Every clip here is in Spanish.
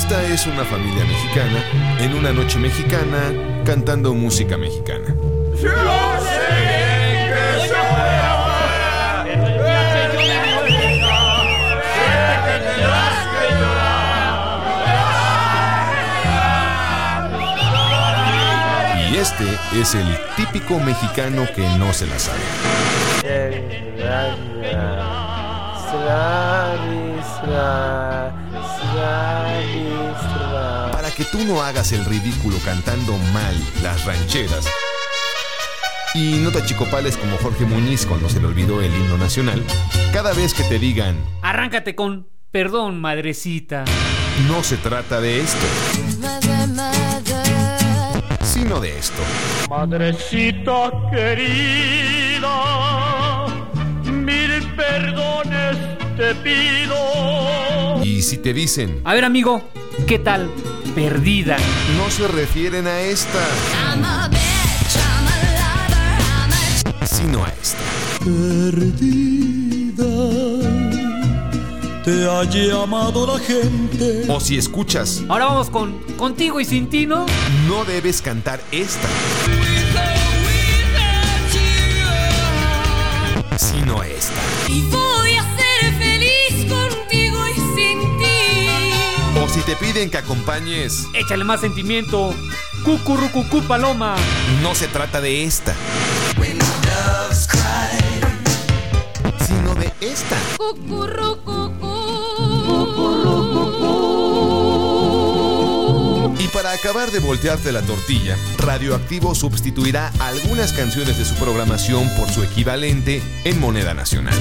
Esta es una familia mexicana en una noche mexicana cantando música mexicana. Y este es el típico mexicano que no se la sabe. Para que tú no hagas el ridículo cantando mal las rancheras y no te achicopales como Jorge Muñiz cuando se le olvidó el himno nacional, cada vez que te digan arráncate con perdón, madrecita, no se trata de esto, sino de esto. Madrecita querida, mil perdones te pido. Y si te dicen a ver, amigo, ¿qué tal? Perdida. No se refieren a esta, sino a esta. Perdida, te ha llamado la gente. O si escuchas, Ahora vamos con Contigo y Sin Ti, ¿no? no debes cantar esta, sino esta. Y voy a ser feliz contigo y sin ti. O si te piden que acompañes, Échale más sentimiento. Cucurrucucú paloma. no se trata de esta, sino de esta. Cucurrucucú. Y para acabar de voltearte la tortilla, Radioactivo sustituirá algunas canciones de su programación por su equivalente en moneda nacional.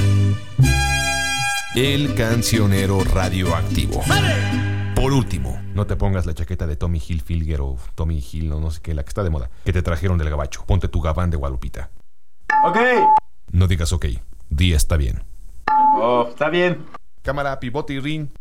El cancionero radioactivo. Por último, no te pongas la chaqueta de Tommy Hilfiger o Tommy Hill o no sé qué, la que está de moda, que te trajeron del gabacho. Ponte tu gabán de Guadalupita. Ok. No digas ok, di está bien. Oh, está bien. Cámara, pivote y ring.